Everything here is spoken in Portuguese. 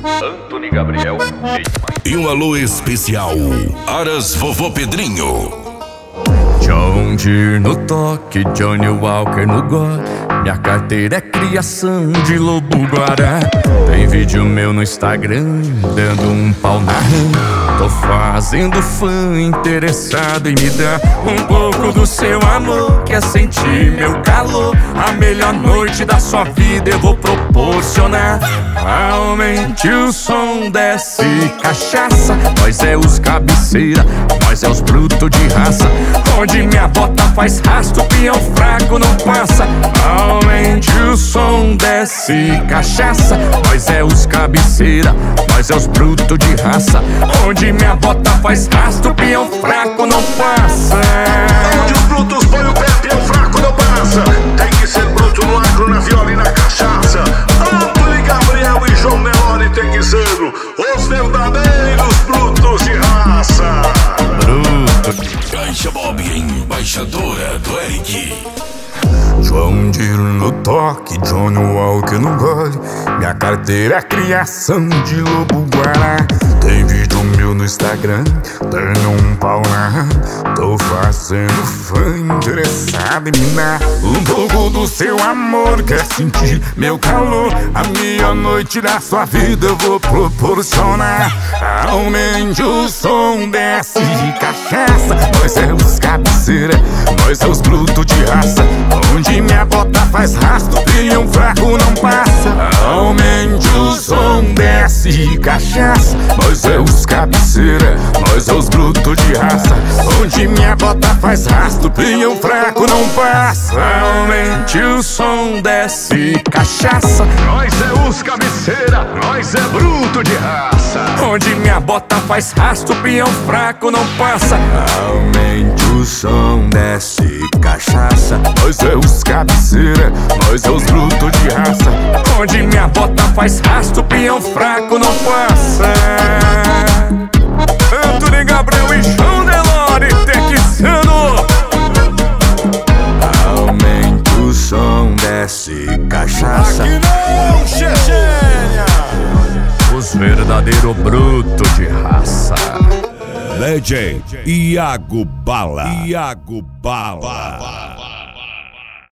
Antony Gabriel. E um alô especial, Aras Vovô Pedrinho. John Deere no toque, Johnny Walker no gole. Minha carteira é criação de lobo-guará. Tem vídeo meu no Instagram, dando um pau na rã. Tô fazendo fã interessado em me dar um pouco do seu amor. Quer sentir meu calor? A melhor noite da sua vida eu vou proporcionar. Aumente o som, desce cachaça. Nós é os cabeceira, nós é os brutos de raça. Onde minha bota faz rastro, peão fraco não passa. Aumente o som, desce cachaça. Nós é os cabeceira, nós é os brutos de raça. Onde minha bota faz rastro, peão fraco não passa. Onde os brutos põem o pé, peão fraco não passa. Tem que ser bruto no agro, na viola e na cachaça. Antony Gabriel e João Nelore tem que ser os verdadeiros brutos de raça. Bruto. Caixa Bob, embaixadora do Eric. João Deere no toque, Johnny Walker no gole. Minha carteira é criação de lobo-guará. Tem vídeo meu no Instagram, tenho um pau na rã. Tô fazendo fã interessado em me dar um pouco do seu amor. Quer sentir meu calor? A melhor noite da sua vida eu vou proporcionar. Aumente o som, desce cachaça. Nós é os cabeceira, nós é os brutos de raça. Onde minha bota faz rastro, peão fraco não passa. Aumente o som, desce cachaça. Nós é os cabeceira, nós é os brutos de raça. Onde minha bota faz rastro, peão fraco não passa. Aumente o som, desce cachaça. Nós é os cabeceira, nós é bruto de raça. Onde minha bota faz rastro, peão fraco não passa. Aumente o som, desce cachaça. Nós é os cabeceira, nós é os brutos de raça. Onde minha bota faz rastro, peão fraco não passa. Antony Gabriel e João Nelore texano. Aumente o som, desce cachaça. Aqui não, Chechênia. Os verdadeiros brutos de raça. Legend Iago Bala.